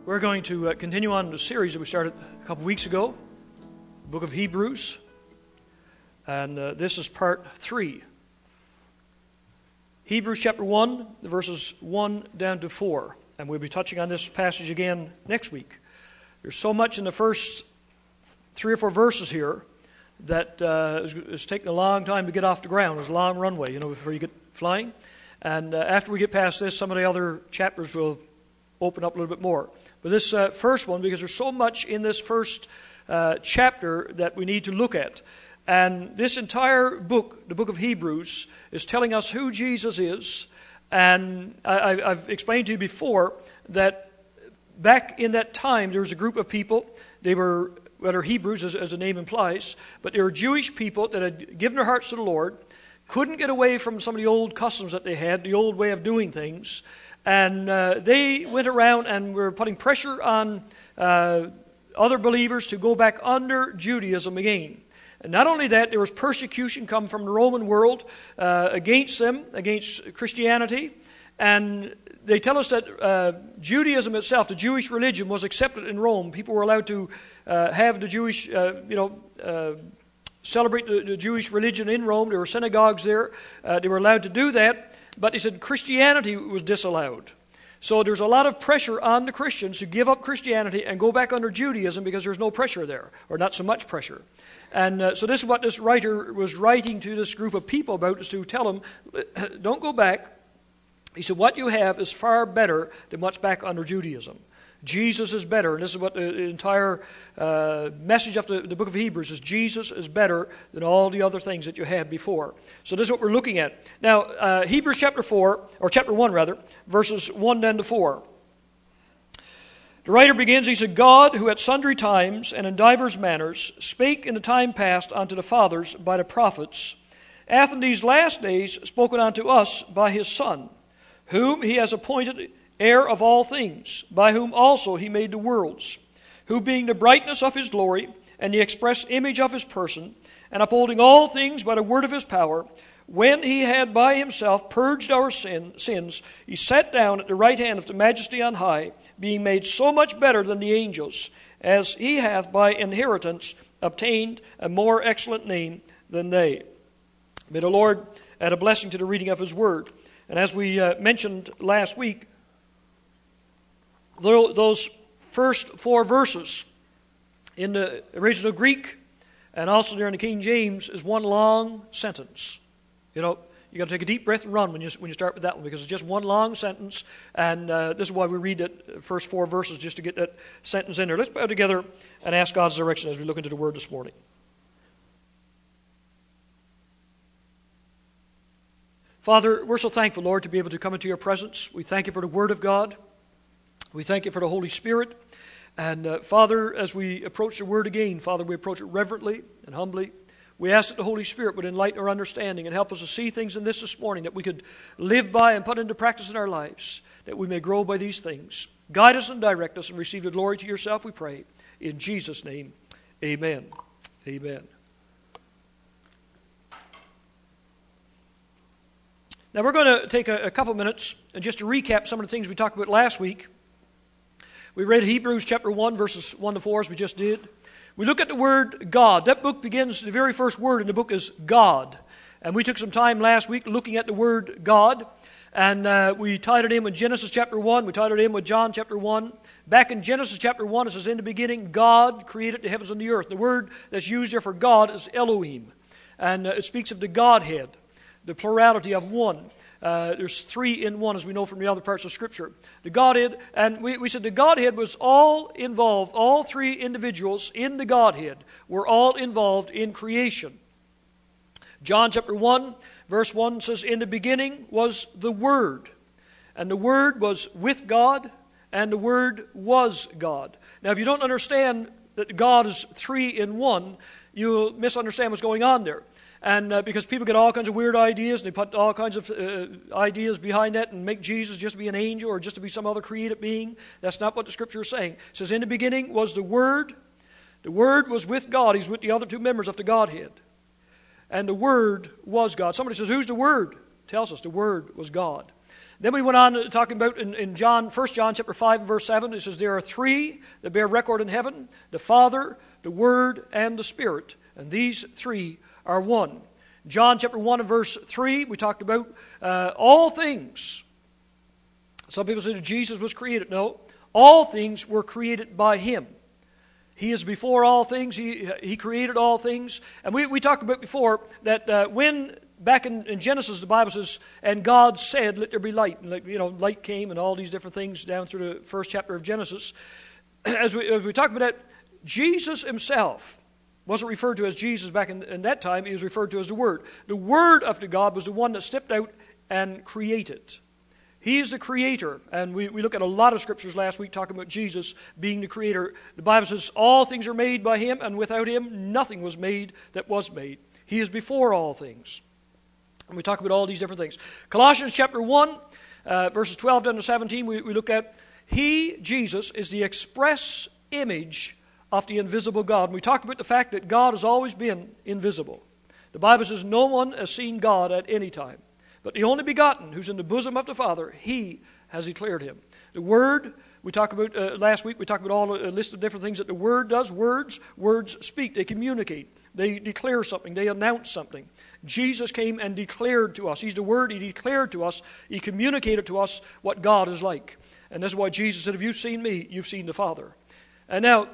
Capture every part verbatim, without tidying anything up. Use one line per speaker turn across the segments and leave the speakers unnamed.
We're going to uh, continue on the series that we started a couple weeks ago, the book of Hebrews, and uh, this is part three. Hebrews chapter one, the verses one down to four, and we'll be touching on this passage again next week. There's so much in the first three or four verses here that uh, it's, it's taken a long time to get off the ground. It's a long runway, you know, before you get flying. And uh, after we get past this, some of the other chapters will open up a little bit more. But this uh, first one, because there's so much in this first uh, chapter that we need to look at. And this entire book, the book of Hebrews, is telling us who Jesus is. And I, I've explained to you before that back in that time, there was a group of people. They were, whether Hebrews, as, as the name implies, but they were Jewish people that had given their hearts to the Lord, couldn't get away from some of the old customs that they had, the old way of doing things. And uh, they went around and were putting pressure on uh, other believers to go back under Judaism again. And not only that, there was persecution come from the Roman world uh, against them, against Christianity. And they tell us that uh, Judaism itself, the Jewish religion, was accepted in Rome. People were allowed to uh, have the Jewish, uh, you know, uh, celebrate the, the Jewish religion in Rome. There were synagogues there. Uh, they were allowed to do that. But he said Christianity was disallowed. So there's a lot of pressure on the Christians to give up Christianity and go back under Judaism because there's no pressure there, or not so much pressure. And uh, so this is what this writer was writing to this group of people about, is to tell them, don't go back. He said, what you have is far better than what's back under Judaism. Jesus is better. And this is what the entire uh, message of the, the book of Hebrews is. Jesus is better than all the other things that you had before. So this is what we're looking at. Now, uh, Hebrews chapter four, or chapter one rather, verses one down to four. The writer begins, he said, God, who at sundry times and in divers manners spake in the time past unto the fathers by the prophets, hath in these last days spoken unto us by his Son, whom he has appointed heir of all things, by whom also he made the worlds, who being the brightness of his glory, and the express image of his person, and upholding all things by the word of his power, when he had by himself purged our sin, sins, he sat down at the right hand of the majesty on high, being made so much better than the angels, as he hath by inheritance obtained a more excellent name than they. May the Lord add a blessing to the reading of his word. And as we uh, mentioned last week, those first four verses in the original Greek and also there in the King James is one long sentence. You know, you got to take a deep breath and run when you when you start with that one, because it's just one long sentence, and uh, this is why we read that first four verses, just to get that sentence in there. Let's bow together and ask God's direction as we look into the Word this morning. Father, we're so thankful, Lord, to be able to come into your presence. We thank you for the Word of God. We thank you for the Holy Spirit. And uh, Father, as we approach the Word again, Father, we approach it reverently and humbly. We ask that the Holy Spirit would enlighten our understanding and help us to see things in this this morning that we could live by and put into practice in our lives, that we may grow by these things. Guide us and direct us and receive the glory to yourself, we pray. In Jesus' name, amen. Amen. Now we're going to take a, a couple minutes and just to recap some of the things we talked about last week. We read Hebrews chapter one, verses one to four, as we just did. We look at the word God. That book begins, the very first word in the book is God. And we took some time last week looking at the word God. And uh, we tied it in with Genesis chapter one. We tied it in with John chapter one. Back in Genesis chapter one, it says, in the beginning, God created the heavens and the earth. The word that's used there for God is Elohim. And uh, it speaks of the Godhead, the plurality of one. Uh, there's three in one, as we know from the other parts of Scripture. The Godhead, and we, we said the Godhead was all involved, all three individuals in the Godhead were all involved in creation. John chapter one, verse one says, in the beginning was the Word, and the Word was with God, and the Word was God. Now, if you don't understand that God is three in one, you'll misunderstand what's going on there. And uh, because people get all kinds of weird ideas, and they put all kinds of uh, ideas behind that and make Jesus just to be an angel or just to be some other created being. That's not what the Scripture is saying. It says, in the beginning was the Word. The Word was with God. He's with the other two members of the Godhead. And the Word was God. Somebody says, who's the Word? Tells us the Word was God. Then we went on talking about in, in John, First John chapter five and verse seven, it says, there are three that bear record in heaven, the Father, the Word, and the Spirit. And these three are one. John chapter one and verse three, we talked about uh, all things. Some people say that Jesus was created. No, all things were created by Him. He is before all things. He, he created all things. And we, we talked about before that uh, when, back in, in Genesis, the Bible says, and God said, let there be light. And, like, you know, light came and all these different things down through the first chapter of Genesis. As we, as we talked about that, Jesus Himself wasn't referred to as Jesus back in, in that time. He was referred to as the Word. The Word of the God was the one that stepped out and created. He is the creator, and we, we look at a lot of scriptures last week talking about Jesus being the creator. The Bible says all things are made by Him, and without Him nothing was made that was made. He is before all things. And we talk about all these different things. Colossians chapter one, uh, verses twelve down to seventeen, we, we look at He, Jesus, is the express image of the invisible God. And we talked about the fact that God has always been invisible. The Bible says no one has seen God at any time. But the only begotten, who's in the bosom of the Father, He has declared Him. The Word, we talked about uh, last week, we talked about all a list of different things that the Word does. Words, words speak, they communicate, they declare something, they announce something. Jesus came and declared to us. He's the Word, He declared to us, He communicated to us what God is like. And this is why Jesus said, if you've seen me, you've seen the Father. And now,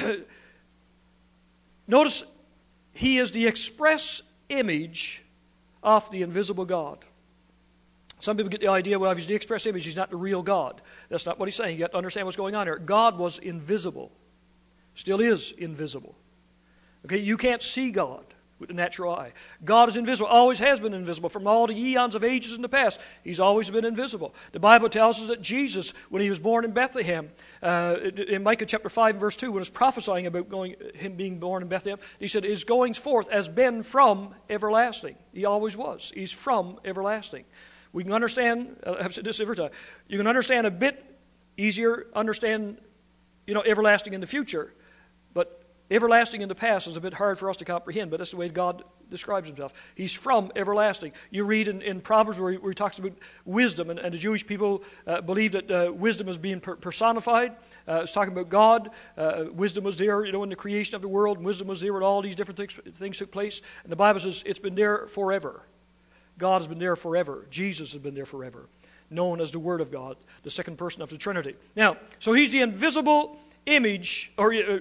notice, He is the express image of the invisible God. Some people get the idea, well, if He's the express image, He's not the real God. That's not what He's saying. You got to understand what's going on here. God was invisible. Still is invisible. Okay, you can't see God with the natural eye. God is invisible, always has been invisible. From all the eons of ages in the past, He's always been invisible. The Bible tells us that Jesus, when He was born in Bethlehem, uh, in Micah chapter five and verse two, when it's prophesying about going, Him being born in Bethlehem, He said, His goings forth has been from everlasting. He always was. He's from everlasting. We can understand, I've said this every time, you can understand a bit easier, understand, you know, everlasting in the future, but everlasting in the past is a bit hard for us to comprehend, but that's the way God describes Himself. He's from everlasting. You read in, in Proverbs where he, where he talks about wisdom, and, and the Jewish people uh, believe that uh, wisdom is being per- personified. Uh, it's talking about God. Uh, wisdom was there, you know, in the creation of the world, and wisdom was there when all these different things, things took place. And the Bible says it's been there forever. God has been there forever. Jesus has been there forever, known as the Word of God, the second person of the Trinity. Now, so He's the invisible image, or uh,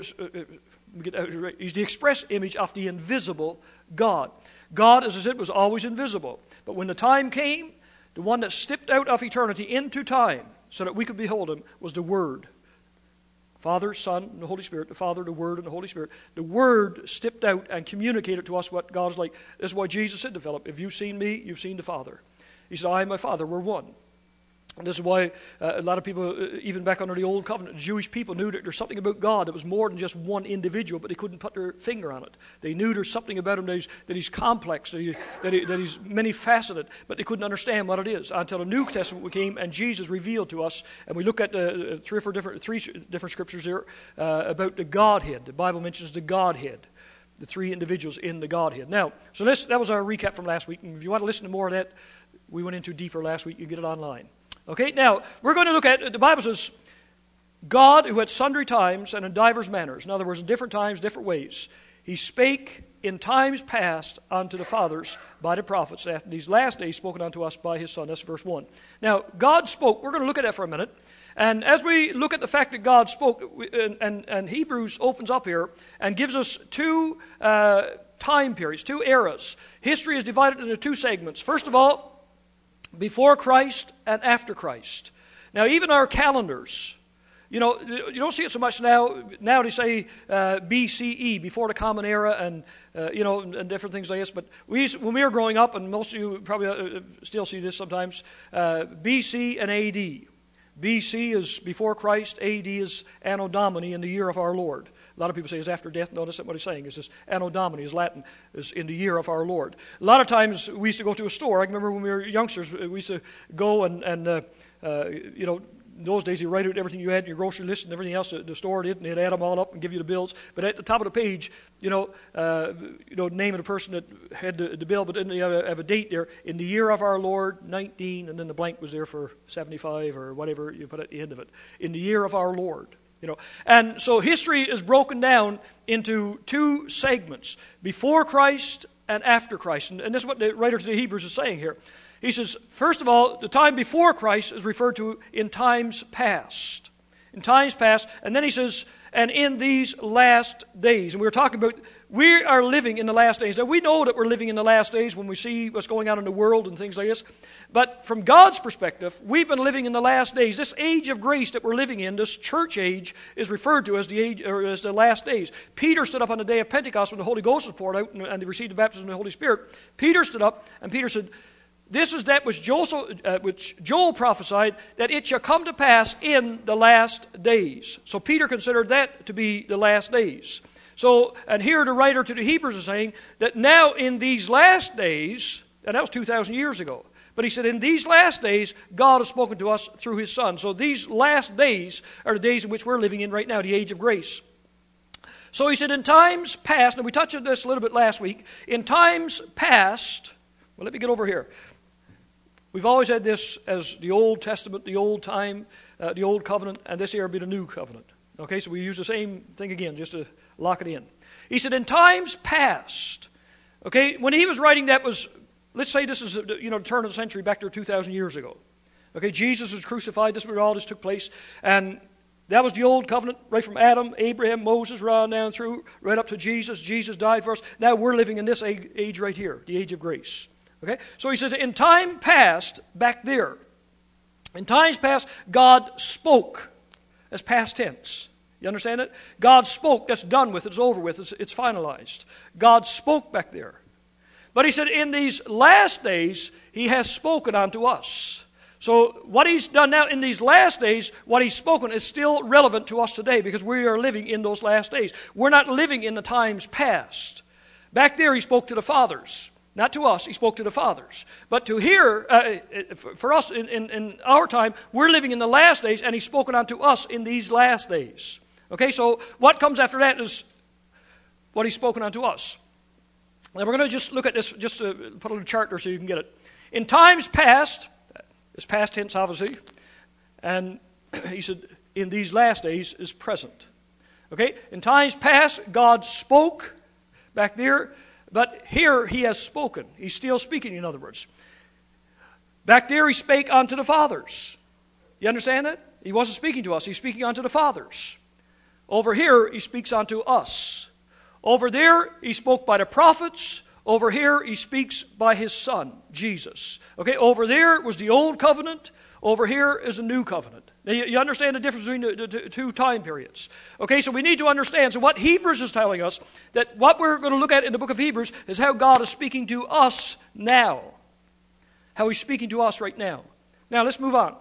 uh, He's the express image of the invisible God. God, as I said, was always invisible. But when the time came, the one that stepped out of eternity into time so that we could behold Him was the Word. Father, Son, and the Holy Spirit, the Father, the Word, and the Holy Spirit. The Word stepped out and communicated to us what God is like. This is why Jesus said to Philip, if you've seen me, you've seen the Father. He said, I and my Father, we're one. And this is why uh, a lot of people, uh, even back under the Old Covenant, Jewish people knew that there's something about God that was more than just one individual, but they couldn't put their finger on it. They knew there's something about Him that He's, that he's complex, that, he, that, he, that He's many-faceted, but they couldn't understand what it is until the New Testament came and Jesus revealed to us. And we look at uh, three or four different, three different scriptures here uh, about the Godhead. The Bible mentions the Godhead, the three individuals in the Godhead. Now, so this, that was our recap from last week. And if you want to listen to more of that, we went into deeper last week. You can get it online. Okay, now, we're going to look at, the Bible says, God who at sundry times and in divers manners, in other words, in different times, different ways, He spake in times past unto the fathers by the prophets, after these last days spoken unto us by His Son. That's verse one. Now, God spoke. We're going to look at that for a minute. And as we look at the fact that God spoke, and, and, and Hebrews opens up here and gives us two uh, time periods, two eras. History is divided into two segments. First of all, before Christ and after Christ. Now, even our calendars, you know, you don't see it so much now. Now they say uh, B C E, before the Common Era, and uh, you know, and different things like this. But we, used, when we were growing up, and most of you probably uh, still see this sometimes, uh, B C and A D. B C is before Christ. A D is Anno Domini, in the year of our Lord. A lot of people say it's after death. No, that's not what he's saying. It's just Anno Domini is Latin, is in the year of our Lord. A lot of times we used to go to a store. I remember when we were youngsters, we used to go and, and uh, uh, you know, in those days, they write out everything you had in your grocery list and everything else. The, the store did, and they'd add them all up and give you the bills. But at the top of the page, you know, uh, you know, name of the person that had the, the bill, but then you have a, have a date there. In the year of our Lord, nineteen, and then the blank was there for seventy-five or whatever you put at the end of it. In the year of our Lord. You know, and so history is broken down into two segments, before Christ and after Christ. And, and this is what the writer to the Hebrews is saying here. He says, first of all, the time before Christ is referred to in times past. In times past. And then he says, and in these last days. And we were talking about, we are living in the last days. Now, we know that we're living in the last days when we see what's going on in the world and things like this. But from God's perspective, we've been living in the last days. This age of grace that we're living in, this church age, is referred to as the age, or as the last days. Peter stood up on the day of Pentecost when the Holy Ghost was poured out and, and they received the baptism of the Holy Spirit. Peter stood up and Peter said, this is that which Joel, uh, which Joel prophesied, that it shall come to pass in the last days. So Peter considered that to be the last days. So, and here the writer to the Hebrews is saying that now in these last days, and that was two thousand years ago, but he said in these last days, God has spoken to us through His Son. So these last days are the days in which we're living in right now, the age of grace. So he said in times past, and we touched on this a little bit last week, in times past, well, let me get over here. We've always had this as the Old Testament, the Old Time, uh, the Old Covenant, and this here will be the New Covenant. Okay, so we use the same thing again just to lock it in. He said, in times past, okay, when he was writing that was, let's say this is, you know, the turn of the century back to two thousand years ago. Okay, Jesus was crucified, this is where all this took place, and that was the Old Covenant, right from Adam, Abraham, Moses, right on down through, right up to Jesus. Jesus died for us. Now we're living in this age right here, the age of grace. Okay, so he says, in time past, back there, in times past, God spoke. That's past tense. You understand it? God spoke. That's done with. It's over with. It's, it's finalized. God spoke back there. But he said, in these last days, He has spoken unto us. So what He's done now in these last days, what He's spoken is still relevant to us today because we are living in those last days. We're not living in the times past. Back there, He spoke to the fathers. Not to us, He spoke to the fathers. But to here, uh, for us in, in, in our time, we're living in the last days, and He's spoken unto us in these last days. Okay, so what comes after that is what He's spoken unto us. Now we're going to just look at this, just to put a little chart there so you can get it. In times past, it's past tense obviously, and he said, in these last days is present. Okay, in times past, God spoke back there. But here He has spoken. He's still speaking, in other words. Back there He spake unto the fathers. You understand that? He wasn't speaking to us. He's speaking unto the fathers. Over here He speaks unto us. Over there He spoke by the prophets. Over here He speaks by His Son, Jesus. Okay, over there was the Old Covenant. Over here is the New Covenant. Now, you, you understand the difference between the, the, the two time periods. Okay, so we need to understand. So what Hebrews is telling us, that what we're going to look at in the book of Hebrews is how God is speaking to us now. How He's speaking to us right now. Now, let's move on.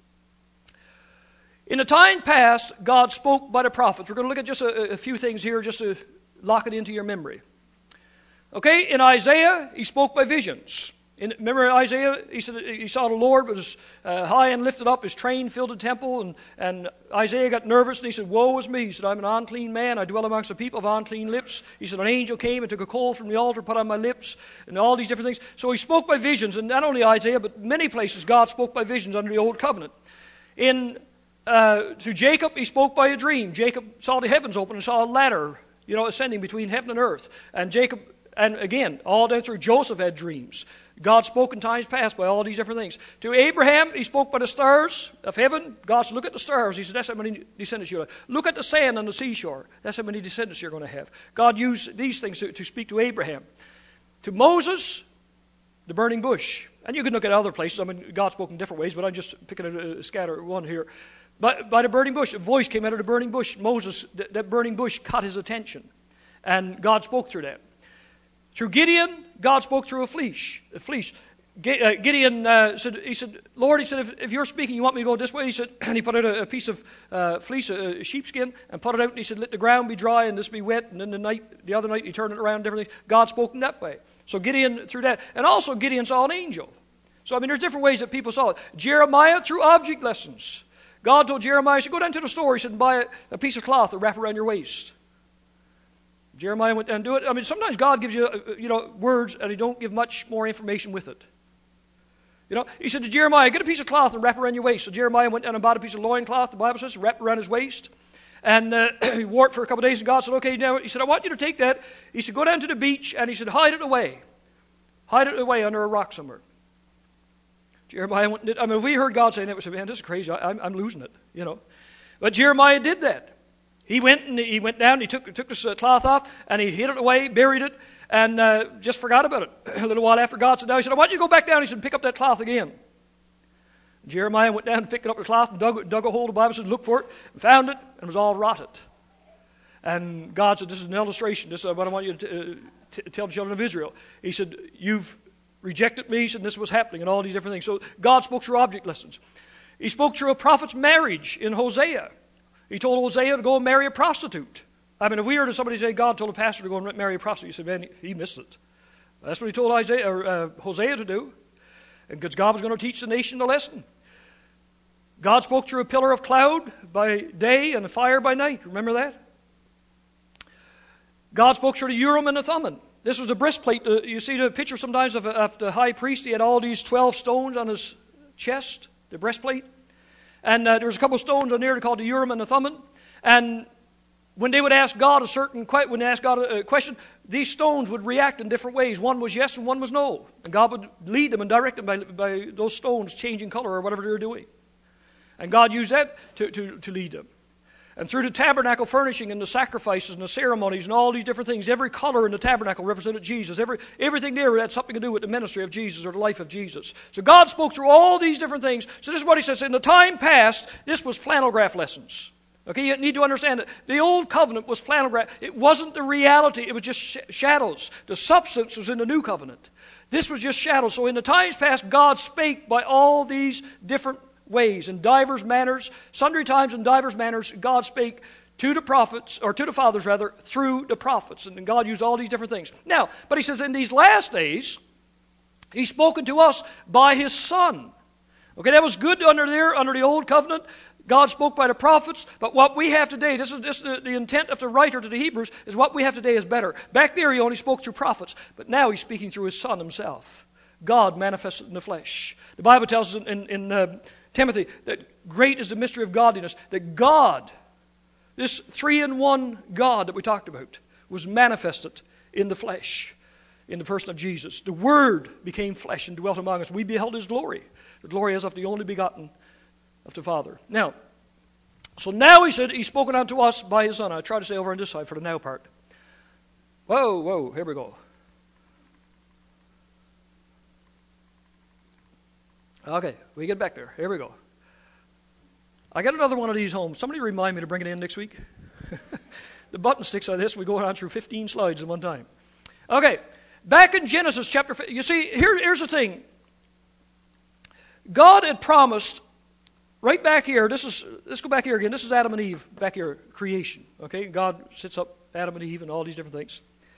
In the time past, God spoke by the prophets. We're going to look at just a, a few things here just to lock it into your memory. Okay, in Isaiah, He spoke by visions. In, remember Isaiah, he said he saw the Lord was uh, high and lifted up, His train filled the temple, and, and Isaiah got nervous and he said, woe is me. He said, I'm an unclean man, I dwell amongst the people of unclean lips. He said, an angel came and took a coal from the altar, put on my lips, and all these different things. So he spoke by visions, and not only Isaiah, but many places God spoke by visions under the Old Covenant. In uh, to Jacob, He spoke by a dream. Jacob saw the heavens open and saw a ladder, you know, ascending between heaven and earth. And Jacob, and again, all down through Joseph had dreams. God spoke in times past by all these different things. To Abraham, He spoke by the stars of heaven. God said, look at the stars. He said, that's how many descendants you'll have. Look at the sand on the seashore. That's how many descendants you're going to have. God used these things to, to speak to Abraham. To Moses, the burning bush. And you can look at other places. I mean, God spoke in different ways, but I'm just picking a, a scatter one here. But by the burning bush, a voice came out of the burning bush. Moses, th- that burning bush caught his attention. And God spoke through that. Through Gideon, God spoke through a fleece. A fleece. Gideon uh, said, he said, Lord, he said, if, if you're speaking, you want me to go this way? He said, and he put out a, a piece of uh, fleece, a, a sheepskin, and put it out, and he said, let the ground be dry and this be wet. And then the night, the other night, he turned it around differently. God spoke in that way. So Gideon through that. And also Gideon saw an angel. So, I mean, there's different ways that people saw it. Jeremiah through object lessons. God told Jeremiah, he said, go down to the store, he said, and buy a, a piece of cloth to wrap around your waist. Jeremiah went down and do it. I mean, sometimes God gives you, uh, you know, words and he don't give much more information with it. You know, he said to Jeremiah, get a piece of cloth and wrap around your waist. So Jeremiah went down and bought a piece of loincloth, the Bible says, wrapped around his waist. And uh, he wore it for a couple of days, and God said, okay, now, he said, I want you to take that. He said, go down to the beach, and he said, hide it away. Hide it away under a rock somewhere. Jeremiah went, I mean, if we heard God saying that, we said, man, this is crazy. I, I'm, I'm losing it, you know. But Jeremiah did that. He went and he went down, he took, took this uh, cloth off, and he hid it away, buried it, and uh, just forgot about it. A little while after God said, now, he said, I want you to go back down, he said, and pick up that cloth again. Jeremiah went down and picked up the cloth and dug, dug a hole, the Bible said, looked for it, and found it, and it was all rotted. And God said, this is an illustration. This is what I want you to uh, t- tell the children of Israel. He said, you've rejected me. He said, this was happening, and all these different things. So God spoke through object lessons. He spoke through a prophet's marriage in Hosea. He told Hosea to go and marry a prostitute. I mean, if we heard of somebody say God told a pastor to go and marry a prostitute, you said, man, he missed it. That's what he told Isaiah, or, uh, Hosea to do. And because God was going to teach the nation a lesson. God spoke through a pillar of cloud by day and a fire by night. Remember that? God spoke through the Urim and the Thummim. This was the breastplate. Uh, you see the picture sometimes of, of the high priest. He had all these twelve stones on his chest, the breastplate. And uh, there was a couple of stones on there called the Urim and the Thummim. And when they would ask God a certain que- when they asked God a, a question, these stones would react in different ways. One was yes and one was no. And God would lead them and direct them by, by those stones changing color or whatever they were doing. And God used that to, to, to lead them. And through the tabernacle furnishing and the sacrifices and the ceremonies and all these different things, every color in the tabernacle represented Jesus. Every, everything there had something to do with the ministry of Jesus or the life of Jesus. So God spoke through all these different things. So this is what he says. In the time past, this was flannel graph lessons. Okay, you need to understand that the old covenant was flannel graph. It wasn't the reality. It was just sh- shadows. The substance was in the new covenant. This was just shadows. So in the times past, God spake by all these different ways, in divers manners, sundry times in divers manners, God spake to the prophets, or to the fathers rather, through the prophets. And God used all these different things. Now, but he says in these last days, he's spoken to us by his Son. Okay, that was good under there, under the old covenant. God spoke by the prophets, but what we have today, this is, this is the, the intent of the writer to the Hebrews, is what we have today is better. Back there he only spoke through prophets, but now he's speaking through his Son himself. God manifested in the flesh. The Bible tells us in, in, in uh, Timothy, that great is the mystery of godliness, that God, this three-in-one God that we talked about, was manifested in the flesh, in the person of Jesus. The Word became flesh and dwelt among us. We beheld his glory, the glory as of the only begotten of the Father. Now, so now he said, he's spoken unto us by his Son. I try to stay over on this side for the now part. Whoa, whoa, here we go. Okay, we get back there. Here we go. I got another one of these home. Somebody remind me to bring it in next week. The button sticks like this. We go on through fifteen slides at one time. Okay, back in Genesis chapter, you see, here, here's the thing. God had promised, right back here, this is, let's go back here again. This is Adam and Eve, back here, creation. Okay, God sets up Adam and Eve and all these different things.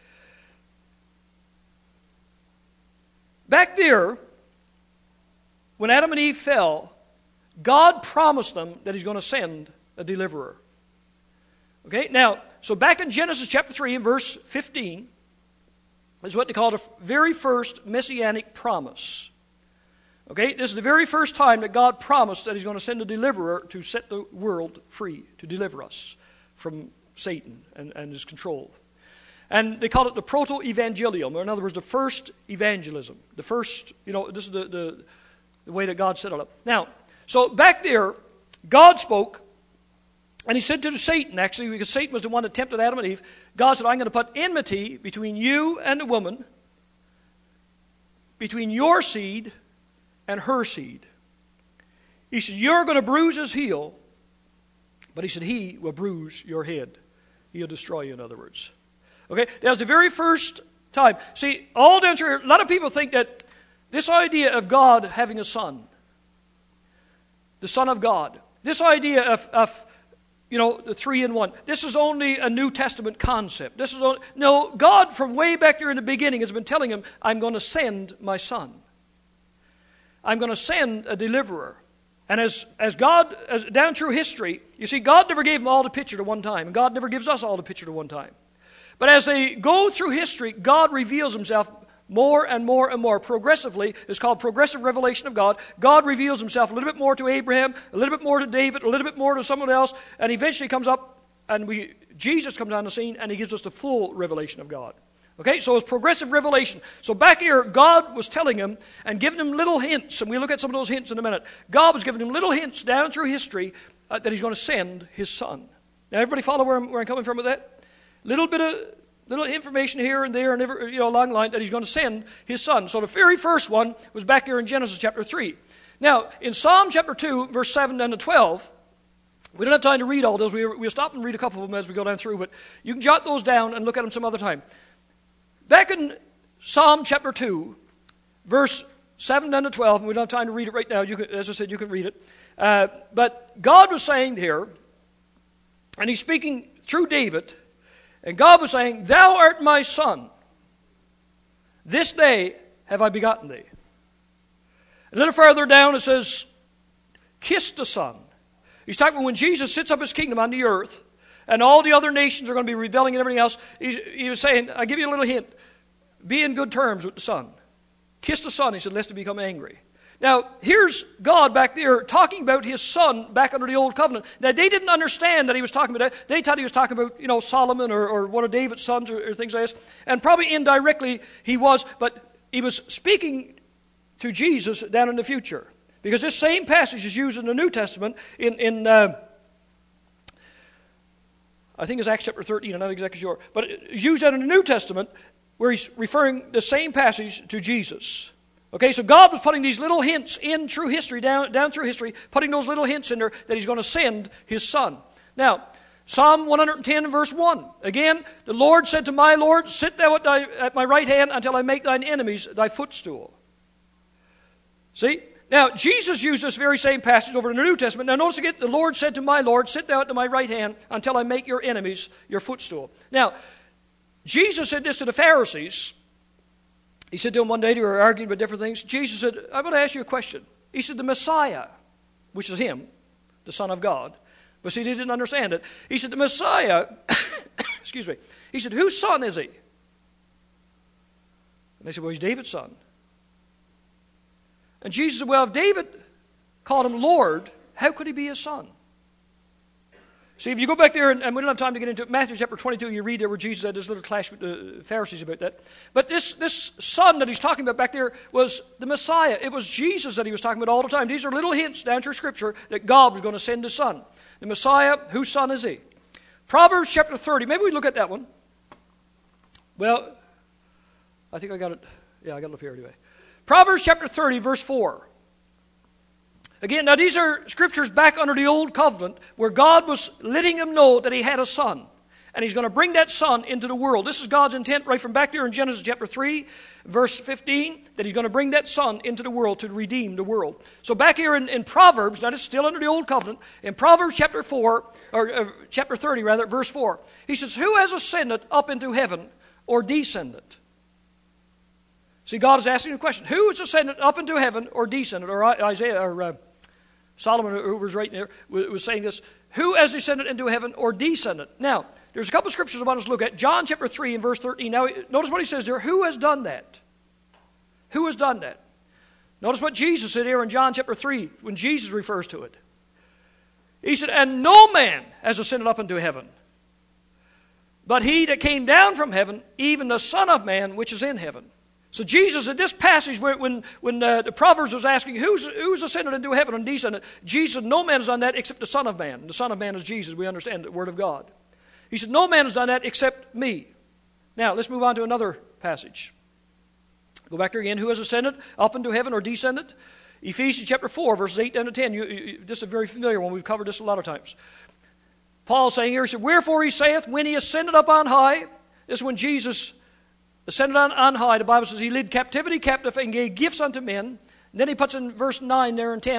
Back there, when Adam and Eve fell, God promised them that he's going to send a deliverer. Okay, now, so back in Genesis chapter three and verse fifteen is what they call the very first messianic promise. Okay, this is the very first time that God promised that he's going to send a deliverer to set the world free, to deliver us from Satan and, and his control. And they call it the proto-evangelium, or in other words, the first evangelism. The first, you know, this is the... the The way that God set it up. Now, so back there, God spoke, and he said to Satan, actually, because Satan was the one that tempted Adam and Eve, God said, I'm going to put enmity between you and the woman, between your seed and her seed. He said, you're going to bruise his heel, but he said, he will bruise your head. He'll destroy you, in other words. Okay, that was the very first time. See, all down through here, a lot of people think that this idea of God having a son, the Son of God, this idea of, of you know, the three in one, this is only a New Testament concept. This is only, no, God from way back there in the beginning has been telling him, I'm going to send my son. I'm going to send a deliverer. And as, as God, as down through history, you see, God never gave them all the picture at one time. And God never gives us all the picture at one time. But as they go through history, God reveals himself more and more and more. Progressively, it's called progressive revelation of God. God reveals himself a little bit more to Abraham, a little bit more to David, a little bit more to someone else, and eventually comes up, and we Jesus comes on the scene, and he gives us the full revelation of God. Okay, so it's progressive revelation. So back here, God was telling him and giving him little hints, and we'll look at some of those hints in a minute. God was giving him little hints down through history uh, that he's going to send his son. Now, everybody follow where I'm, where I'm coming from with that? Little bit of little information here and there and every, you know, along the line that he's going to send his son. So the very first one was back here in Genesis chapter three. Now, in Psalm chapter two, verse seven down to twelve, we don't have time to read all those. We'll, we'll stop and read a couple of them as we go down through, but you can jot those down and look at them some other time. Back in Psalm chapter two, verse seven down to twelve, and we don't have time to read it right now. You can, as I said, you can read it. Uh, but God was saying here, and he's speaking through David, and God was saying, "Thou art my son. This day have I begotten thee." A little further down it says, "Kiss the Son." He's talking about when Jesus sits up his kingdom on the earth, and all the other nations are going to be rebelling and everything else. He, he was saying, I'll give you a little hint. Be in good terms with the Son. Kiss the Son, he said, lest he become angry. Now, here's God back there talking about his son back under the old covenant. Now, they didn't understand that he was talking about that. They thought he was talking about, you know, Solomon or, or one of David's sons or, or things like this. And probably indirectly he was, but he was speaking to Jesus down in the future. Because this same passage is used in the New Testament in, in uh, I think it's Acts chapter thirteen, I'm not exactly sure. But it's used out in the New Testament where he's referring the same passage to Jesus. Okay, so God was putting these little hints in through history, down, down through history, putting those little hints in there that he's going to send his son. Now, Psalm one hundred ten verse one. Again, the Lord said to my Lord, sit thou at, thy, at my right hand until I make thine enemies thy footstool. See? Now, Jesus used this very same passage over in the New Testament. Now, notice again, the Lord said to my Lord, sit thou at my right hand until I make your enemies your footstool. Now, Jesus said this to the Pharisees. He said to them one day, they were arguing about different things. Jesus said, I'm going to ask you a question. He said, the Messiah, which is him, the Son of God. But see, they didn't understand it. He said, the Messiah, excuse me. He said, whose son is he? And they said, well, he's David's son. And Jesus said, well, if David called him Lord, how could he be his son? See, if you go back there, and, and we don't have time to get into it, Matthew chapter twenty-two, you read there where Jesus had this little clash with the Pharisees about that. But this, this son that he's talking about back there was the Messiah. It was Jesus that he was talking about all the time. These are little hints down through Scripture that God was going to send his son. The Messiah, whose son is he? Proverbs chapter thirty, maybe we look at that one. Well, I think I got it. Yeah, I got it up here anyway. Proverbs chapter thirty, verse four. Again, now these are scriptures back under the old covenant where God was letting him know that he had a son. And he's going to bring that son into the world. This is God's intent right from back there in Genesis chapter three, verse fifteen, that he's going to bring that son into the world to redeem the world. So back here in, in Proverbs, now this is still under the old covenant, in Proverbs chapter four, or uh, chapter thirty rather, verse four, he says, who has ascended up into heaven or descended? See, God is asking a question. Who has ascended up into heaven or descended? Or Isaiah, or uh, Solomon, who was right there, was saying this. Who has ascended into heaven or descended? Now, there's a couple of scriptures I want us to look at. John chapter three and verse thirteen. Now, notice what he says there. Who has done that? Who has done that? Notice what Jesus said here in John chapter three when Jesus refers to it. He said, and no man has ascended up into heaven, but he that came down from heaven, even the Son of Man, which is in heaven. So Jesus, in this passage, when, when uh, the Proverbs was asking, who's, who's ascended into heaven and descended? Jesus said, no man has done that except the Son of Man. The Son of Man is Jesus. We understand the Word of God. He said, no man has done that except me. Now, let's move on to another passage. Go back there again. Who has ascended up into heaven or descended? Ephesians chapter four, verses eight down to ten. You, you, this is a very familiar one. We've covered this a lot of times. Paul saying here, he said, wherefore he saith, when he ascended up on high, this is when Jesus ascended on, on high, the Bible says he led captivity captive and gave gifts unto men. And then he puts in verse nine there and ten,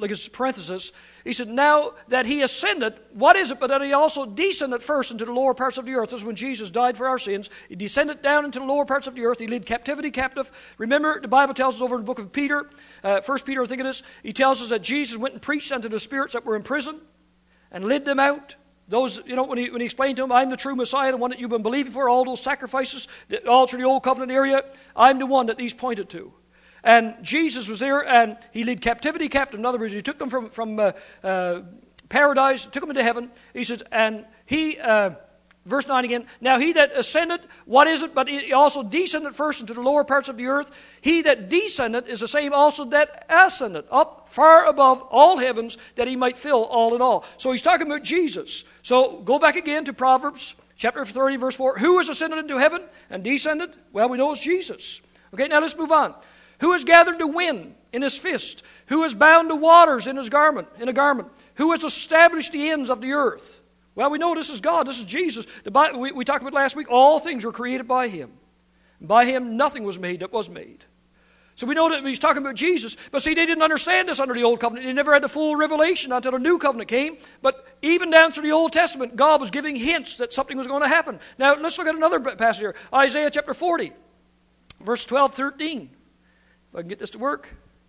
like it's parenthesis, he said, now that he ascended, what is it but that he also descended first into the lower parts of the earth? This is when Jesus died for our sins. He descended down into the lower parts of the earth. He led captivity captive. Remember, the Bible tells us over in the book of Peter, uh, First Peter, I think it is, he tells us that Jesus went and preached unto the spirits that were in prison and led them out. Those, you know, when he, when he explained to them, I'm the true Messiah, the one that you've been believing for, all those sacrifices, all through the Old Covenant area, I'm the one that these pointed to. And Jesus was there, and he led captivity captive. In other words, he took them from, from uh, uh, paradise, took them into heaven. He says, and he, uh, verse nine again, now he that ascended, what is it? But he also descended first into the lower parts of the earth. He that descended is the same also that ascended up far above all heavens, that he might fill all in all. So he's talking about Jesus. So go back again to Proverbs chapter thirty, verse four. Who has ascended into heaven and descended? Well, we know it's Jesus. Okay, now let's move on. Who has gathered the wind in his fist? Who has bound the waters in his garment, in a garment? Who has established the ends of the earth? Well, we know this is God. This is Jesus. The Bible, we, we talked about last week, all things were created by him. And by him, nothing was made that was made. So we know that he's talking about Jesus. But see, they didn't understand this under the Old Covenant. They never had the full revelation until the New Covenant came. But even down through the Old Testament, God was giving hints that something was going to happen. Now, let's look at another passage here. Isaiah chapter forty, verse twelve, thirteen. If I can get this to work.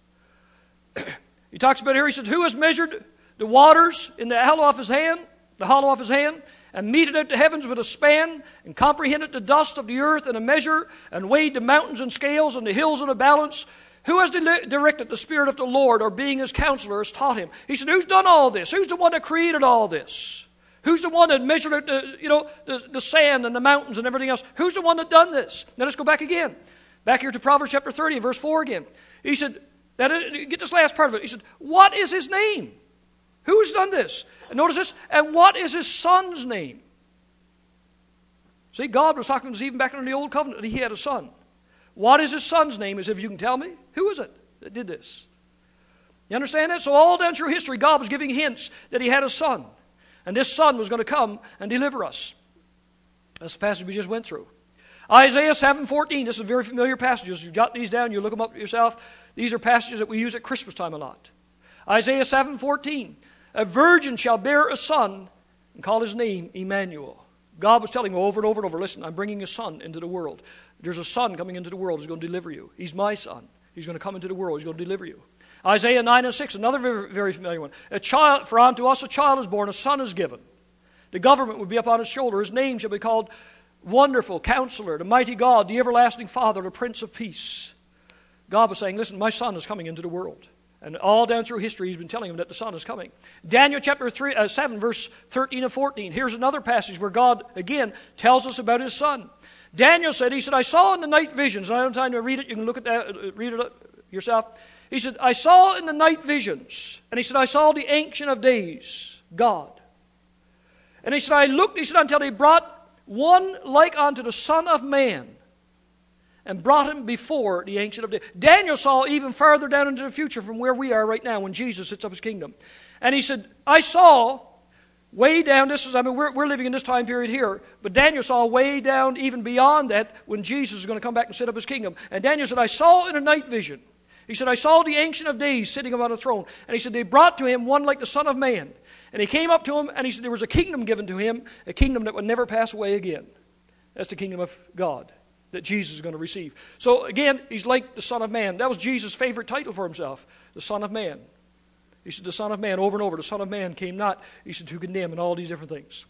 He talks about here, he says, who has measured the waters in the hollow of his hand, the hollow of his hand, and meted out the heavens with a span, and comprehended the dust of the earth in a measure, and weighed the mountains in scales, and the hills in a balance? Who has di- directed the Spirit of the Lord, or being his counselor has taught him? He said, who's done all this? Who's the one that created all this? Who's the one that measured out the, you know, the, the sand and the mountains and everything else? Who's the one that done this? Now let's go back again. Back here to Proverbs chapter thirty, verse four again. He said, now get this last part of it. He said, what is his name? Who's done this? And notice this, and what is his son's name? See, God was talking to us even back in the Old Covenant that he had a son. What is his son's name? As if you can tell me. Who is it that did this? You understand that? So all down through history, God was giving hints that he had a son. And this son was going to come and deliver us. That's the passage we just went through. Isaiah seven fourteen, this is a very familiar passages. You jot these down, you look them up yourself. These are passages that we use at Christmas time a lot. Isaiah seven fourteen, a virgin shall bear a son and call his name Emmanuel. God was telling him over and over and over, listen, I'm bringing a son into the world. There's a son coming into the world who's going to deliver you. He's my son. He's going to come into the world. He's going to deliver you. Isaiah nine and six, another very, very familiar one. A child, for unto us a child is born, a son is given. The government will be upon his shoulder. His name shall be called Wonderful Counselor, the Mighty God, the Everlasting Father, the Prince of Peace. God was saying, listen, my son is coming into the world. And all down through history, he's been telling him that the son is coming. Daniel chapter three, uh, seven, verse thirteen and fourteen. Here's another passage where God, again, tells us about his son. Daniel said, he said, I saw in the night visions. And I don't have time to read it. You can look at that, uh, read it yourself. He said, I saw in the night visions. And he said, I saw the Ancient of Days, God. And he said, I looked, he said, until he brought one like unto the Son of Man, and brought him before the Ancient of Days. Daniel saw even farther down into the future from where we are right now when Jesus sets up his kingdom. And he said, I saw way down, this is, I mean, we're, we're living in this time period here, but Daniel saw way down even beyond that when Jesus is going to come back and set up his kingdom. And Daniel said, I saw in a night vision. He said, I saw the Ancient of Days sitting upon a throne. And he said, they brought to him one like the Son of Man. And he came up to him, and he said there was a kingdom given to him, a kingdom that would never pass away again. That's the kingdom of God that Jesus is going to receive. So again, he's like the Son of Man. That was Jesus' favorite title for himself, the Son of Man. He said the Son of Man over and over. The Son of Man came not, he said, to condemn, and all these different things.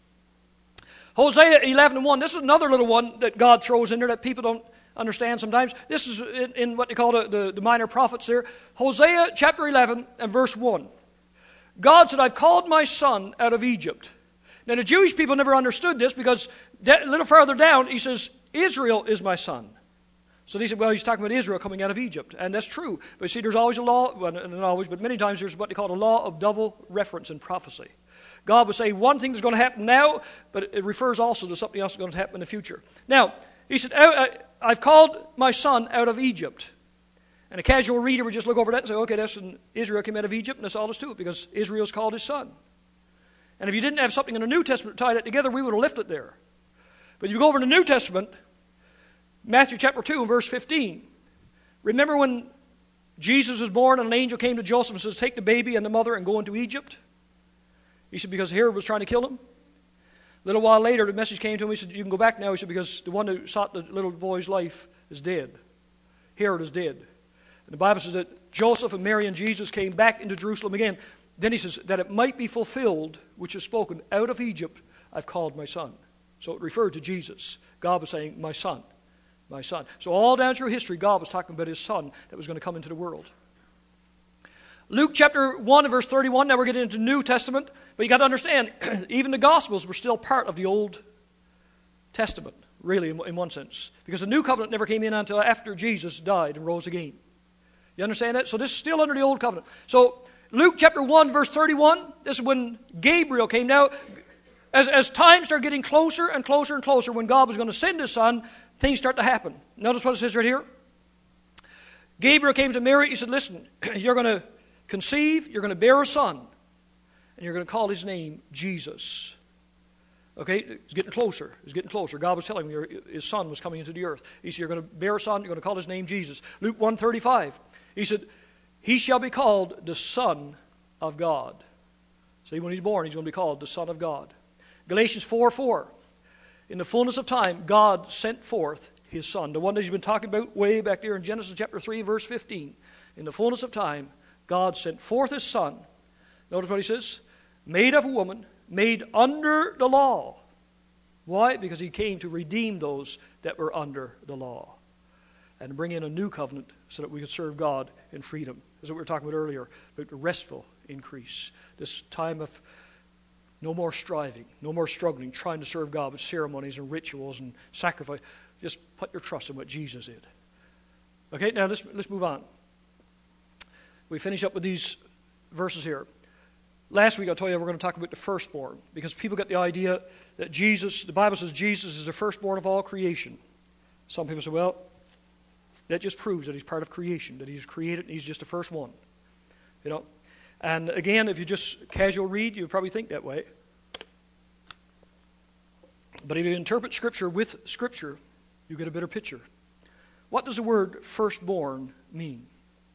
Hosea eleven and one, this is another little one that God throws in there that people don't understand sometimes. This is in, in what they call the, the, the minor prophets there. Hosea chapter eleven and verse one. God said, I've called my son out of Egypt. Now the Jewish people never understood this because that, a little further down he says, Israel is my son. So they said, well, he's talking about Israel coming out of Egypt. And that's true. But see, there's always a law, well, not always, but many times there's what they call a law of double reference in prophecy. God would say one thing is going to happen now, but it refers also to something else that's going to happen in the future. Now, he said, I've called my son out of Egypt. And a casual reader would just look over that and say, okay, that's when Israel came out of Egypt, and that's all there's to it, because Israel's called his son. And if you didn't have something in the New Testament to tie that together, we would have left it there. But if you go over to the New Testament, Matthew chapter two and verse fifteen, remember when Jesus was born and an angel came to Joseph and says, take the baby and the mother and go into Egypt? He said, because Herod was trying to kill him. A little while later, the message came to him. He said, you can go back now. He said, because the one who sought the little boy's life is dead. Herod is dead. And the Bible says that Joseph and Mary and Jesus came back into Jerusalem again. Then he says, that it might be fulfilled, which is spoken, out of Egypt I've called my son. So it referred to Jesus. God was saying, my son, my son. So all down through history, God was talking about his son that was going to come into the world. Luke chapter one and verse thirty-one, now we're getting into the New Testament, but you got to understand, even the Gospels were still part of the Old Testament, really, in, in one sense. Because the New Covenant never came in until after Jesus died and rose again. You understand that? So this is still under the Old Covenant. So Luke chapter one, verse thirty-one, this is when Gabriel came. Now, as, as time started getting closer and closer and closer, when God was going to send his son, things start to happen. Notice what it says right here. Gabriel came to Mary. He said, listen, you're going to conceive, you're going to bear a son, and you're going to call his name Jesus. Okay, it's getting closer. It's getting closer. God was telling me his son was coming into the earth. He said, you're going to bear a son, you're going to call his name Jesus. Luke one thirty-five, he said, he shall be called the Son of God. See, when he's born, he's going to be called the Son of God. Galatians four four, in the fullness of time, God sent forth his son, the one that he's been talking about way back there in Genesis chapter three, verse fifteen. In the fullness of time, God sent forth his son. Notice what he says, made of a woman, made under the law. Why? Because he came to redeem those that were under the law and bring in a new covenant so that we could serve God in freedom. That's what we were talking about earlier, about the restful increase. This time of no more striving, no more struggling, trying to serve God with ceremonies and rituals and sacrifice. Just put your trust in what Jesus did. Okay, now let's, let's move on. We finish up with these verses here. Last week I told you we're going to talk about the firstborn, because people get the idea that Jesus, the Bible says Jesus is the firstborn of all creation. Some people say, well, that just proves that he's part of creation, that he's created and he's just the first one. You know, and again, if you just casual read, you would probably think that way. But if you interpret Scripture with Scripture, you get a better picture. What does the word firstborn mean?